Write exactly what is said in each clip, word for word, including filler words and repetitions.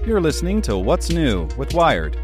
You're listening to What's New with Wired.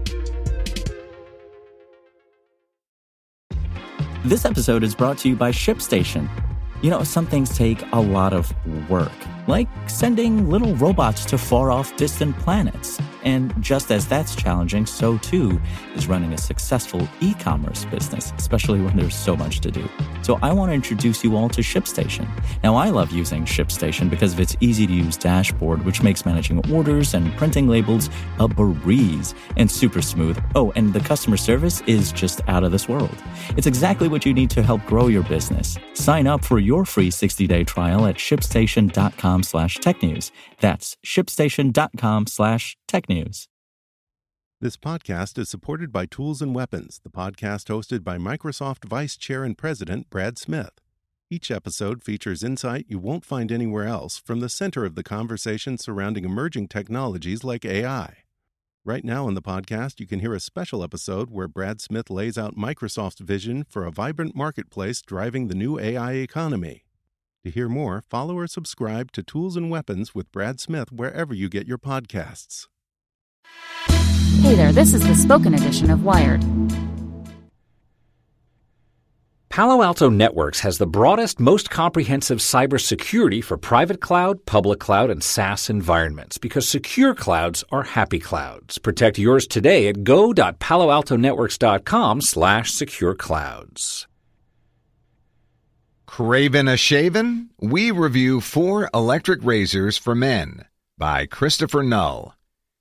This episode is brought to you by ShipStation. You know, some things take a lot of work, like sending little robots to far-off distant planets. And just as that's challenging, so too is running a successful e-commerce business, especially when there's so much to do. So I want to introduce you all to ShipStation. Now, I love using ShipStation because of its easy-to-use dashboard, which makes managing orders and printing labels a breeze and super smooth. Oh, and the customer service is just out of this world. It's exactly what you need to help grow your business. Sign up for your free sixty-day trial at shipstation.com slash technews. That's shipstation.com slash technews. This podcast is supported by Tools and Weapons, the podcast hosted by Microsoft Vice Chair and President Brad Smith. Each episode features insight you won't find anywhere else from the center of the conversation surrounding emerging technologies like A I. Right now in the podcast, you can hear a special episode where Brad Smith lays out Microsoft's vision for a vibrant marketplace driving the new A I economy. To hear more, follow or subscribe to Tools and Weapons with Brad Smith wherever you get your podcasts. Hey there, this is the spoken edition of Wired. Palo Alto Networks has the broadest, most comprehensive cybersecurity for private cloud, public cloud, and SaaS environments because secure clouds are happy clouds. Protect yours today at go.paloaltonetworks.com slash secure clouds. Craven a Shaven? We review four electric razors for men by Christopher Null.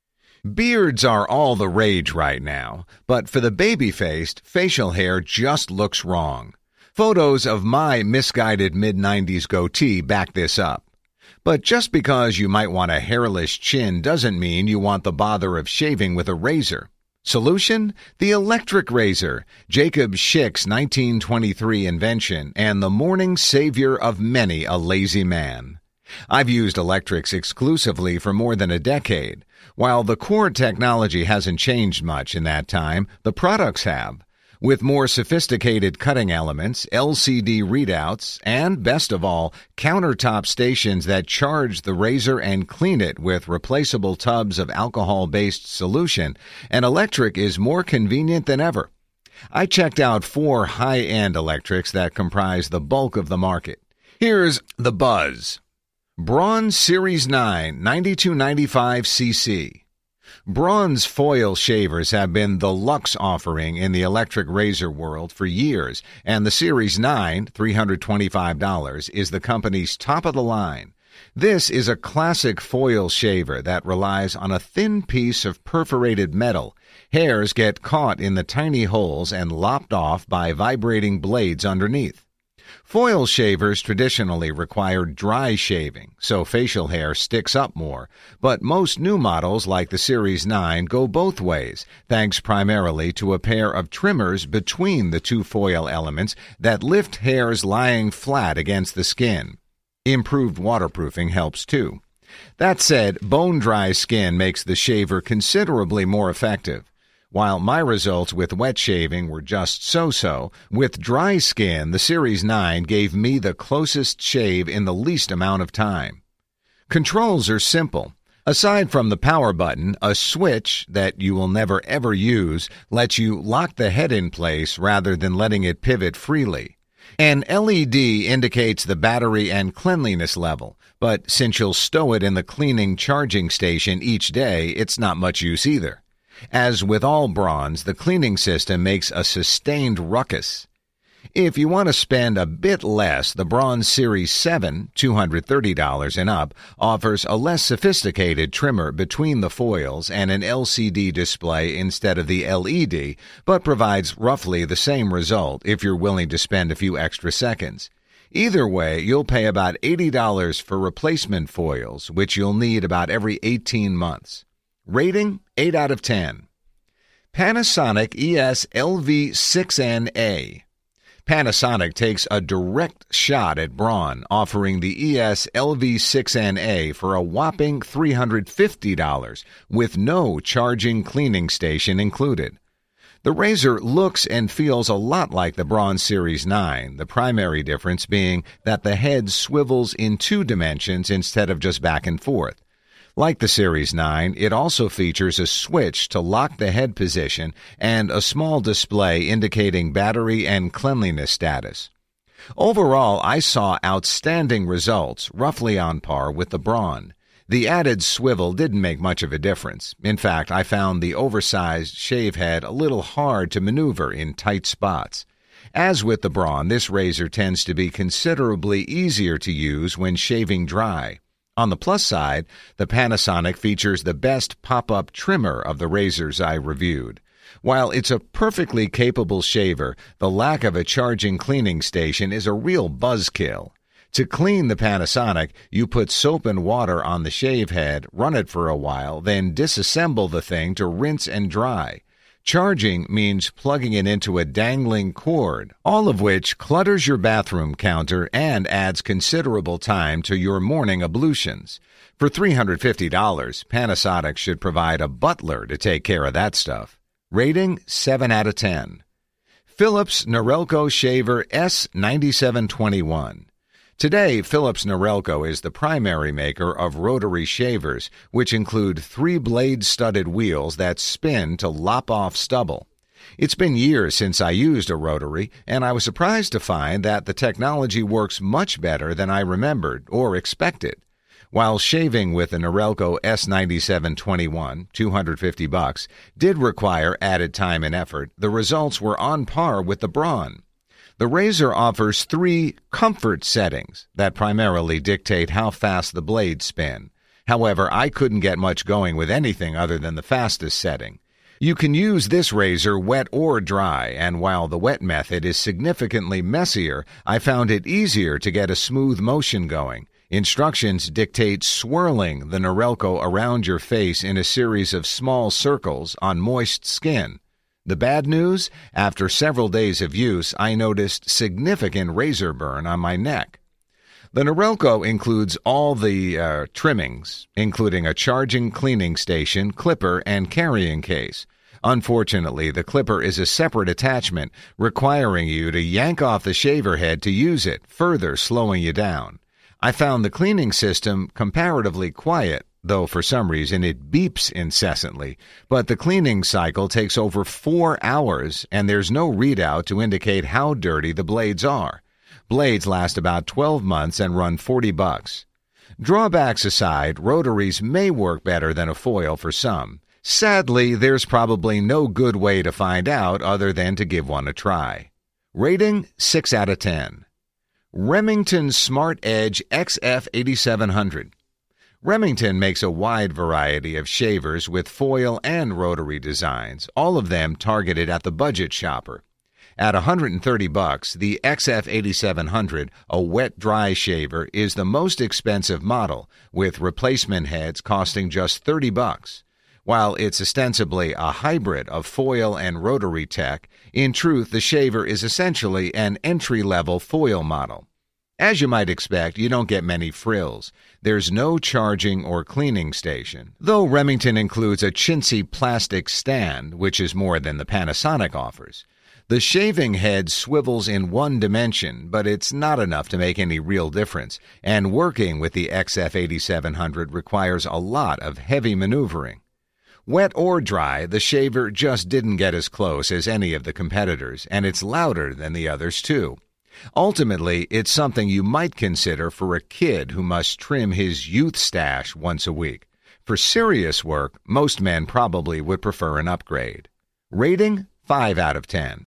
Beards are all the rage right now, but for the baby-faced, facial hair just looks wrong. Photos of my misguided mid nineties goatee back this up. But just because you might want a hairless chin doesn't mean you want the bother of shaving with a razor. Solution? The electric razor, Jacob Schick's nineteen twenty-three invention and the morning savior of many a lazy man. I've used electrics exclusively for more than a decade. While the core technology hasn't changed much in that time, the products have. With more sophisticated cutting elements, L C D readouts, and, best of all, countertop stations that charge the razor and clean it with replaceable tubs of alcohol-based solution, an electric is more convenient than ever. I checked out four high-end electrics that comprise the bulk of the market. Here's the buzz. Braun Series nine ninety-two ninety-five C C. Braun's foil shavers have been the luxe offering in the electric razor world for years, and the Series nine, three hundred twenty-five dollars, is the company's top of the line. This is a classic foil shaver that relies on a thin piece of perforated metal. Hairs get caught in the tiny holes and lopped off by vibrating blades underneath. Foil shavers traditionally require dry shaving, so facial hair sticks up more, but most new models like the Series nine go both ways, thanks primarily to a pair of trimmers between the two foil elements that lift hairs lying flat against the skin. Improved waterproofing helps too. That said, bone-dry skin makes the shaver considerably more effective. While my results with wet shaving were just so-so, with dry skin, the Series nine gave me the closest shave in the least amount of time. Controls are simple. Aside from the power button, a switch that you will never ever use lets you lock the head in place rather than letting it pivot freely. An L E D indicates the battery and cleanliness level, but since you'll stow it in the cleaning charging station each day, it's not much use either. As with all Brauns, the cleaning system makes a sustained ruckus. If you want to spend a bit less, the Braun Series seven, two hundred thirty dollars and up, offers a less sophisticated trimmer between the foils and an L C D display instead of the L E D, but provides roughly the same result if you're willing to spend a few extra seconds. Either way, you'll pay about eighty dollars for replacement foils, which you'll need about every eighteen months. Rating, eight out of ten. Panasonic E S L V six N A. Panasonic takes a direct shot at Braun, offering the E S L V six N A for a whopping three hundred fifty dollars, with no charging cleaning station included. The razor looks and feels a lot like the Braun Series nine, the primary difference being that the head swivels in two dimensions instead of just back and forth. Like the Series nine, it also features a switch to lock the head position and a small display indicating battery and cleanliness status. Overall, I saw outstanding results, roughly on par with the Braun. The added swivel didn't make much of a difference. In fact, I found the oversized shave head a little hard to maneuver in tight spots. As with the Braun, this razor tends to be considerably easier to use when shaving dry. On the plus side, the Panasonic features the best pop-up trimmer of the razors I reviewed. While it's a perfectly capable shaver, the lack of a charging cleaning station is a real buzzkill. To clean the Panasonic, you put soap and water on the shave head, run it for a while, then disassemble the thing to rinse and dry. Charging means plugging it into a dangling cord, all of which clutters your bathroom counter and adds considerable time to your morning ablutions. For three hundred fifty dollars, Panasonic should provide a butler to take care of that stuff. Rating seven out of ten. Philips Norelco Shaver S ninety-seven twenty-one. Today, Philips Norelco is the primary maker of rotary shavers, which include three blade-studded wheels that spin to lop off stubble. It's been years since I used a rotary, and I was surprised to find that the technology works much better than I remembered or expected. While shaving with the Norelco S ninety-seven twenty-one, two hundred fifty bucks, did require added time and effort, the results were on par with the Braun. The razor offers three comfort settings that primarily dictate how fast the blades spin. However, I couldn't get much going with anything other than the fastest setting. You can use this razor wet or dry, and while the wet method is significantly messier, I found it easier to get a smooth motion going. Instructions dictate swirling the Norelco around your face in a series of small circles on moist skin. The bad news? After several days of use, I noticed significant razor burn on my neck. The Norelco includes all the uh, trimmings, including a charging cleaning station, clipper, and carrying case. Unfortunately, the clipper is a separate attachment, requiring you to yank off the shaver head to use it, further slowing you down. I found the cleaning system comparatively quiet, though for some reason it beeps incessantly. But the cleaning cycle takes over four hours, and there's no readout to indicate how dirty the blades are. Blades last about twelve months and run forty bucks. Drawbacks aside, rotaries may work better than a foil for some. Sadly, there's probably no good way to find out other than to give one a try. Rating six out of ten. Remington Smart Edge X F eighty-seven hundred. Remington makes a wide variety of shavers with foil and rotary designs, all of them targeted at the budget shopper. At one hundred thirty bucks, the X F eighty-seven hundred, a wet-dry shaver, is the most expensive model, with replacement heads costing just thirty bucks. While it's ostensibly a hybrid of foil and rotary tech, in truth the shaver is essentially an entry-level foil model. As you might expect, you don't get many frills. There's no charging or cleaning station, though Remington includes a chintzy plastic stand, which is more than the Panasonic offers. The shaving head swivels in one dimension, but it's not enough to make any real difference, and working with the X F eighty-seven hundred requires a lot of heavy maneuvering. Wet or dry, the shaver just didn't get as close as any of the competitors, and it's louder than the others too. Ultimately, it's something you might consider for a kid who must trim his youth stash once a week. For serious work, most men probably would prefer an upgrade. Rating five out of ten.